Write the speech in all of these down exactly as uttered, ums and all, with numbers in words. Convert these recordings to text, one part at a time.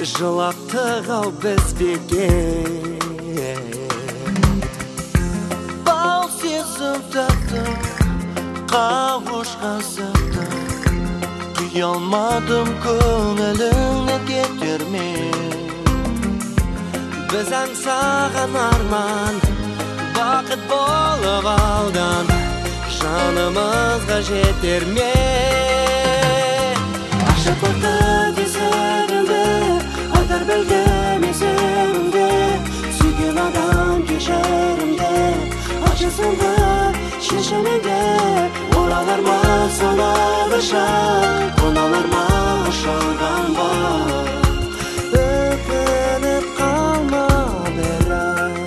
Жылатты қау біз беке Бал сезім тәтті қауышқан сәтті Күй алмадым көңіліңнен кетермен Біз аңсаған арман бақыт болып алған Жанымызға жетер ме Ашық бақыт есігіңді Айтар білдемес өмірімде Сүйген адам кешірімде Ашысыңды шешіміңде Оралар ма сонағы шақ Қоналар ма ұшалған бар Өкініп қалма бірақ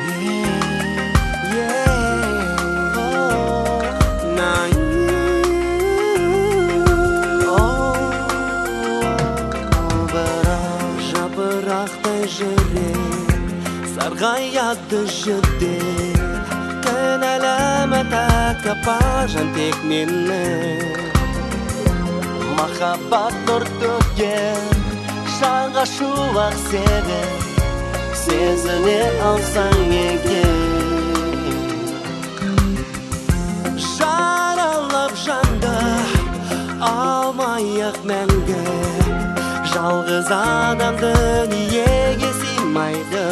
Жапырақтай жүрек сарғаяды жүдеп Кінәләмі тәкапажан тек мені Махаббат нұр төккен жанға шуақ сені Сезіне алсаң екен Жаралап жанды алмай-ақ мәңгі Жалғыз адам дүниеге сыймайды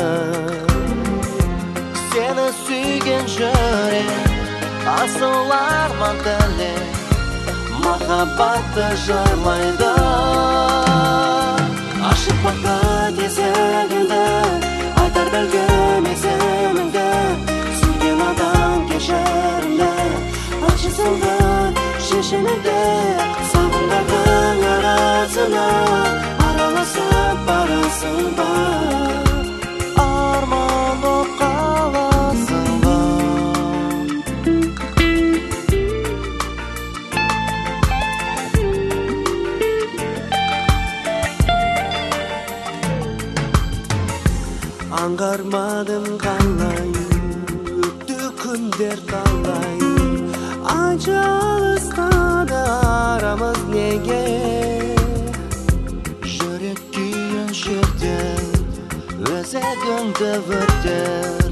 Сені сүйген жүрек асыл арман тілек Махаббатты жырлайды Ашық бақыт есігіңді Айтар білгім есіміңді Сүйген адам кешірімді Ашысыңды шешіміңді Сағындардың арасына Араласып барасың ба Арман боп қаласың ба Аңғармадым қалай Өтті күндер талай Айтшы алыстады арамыз неге Жүрек күйін жерде Өзегіңді өртеп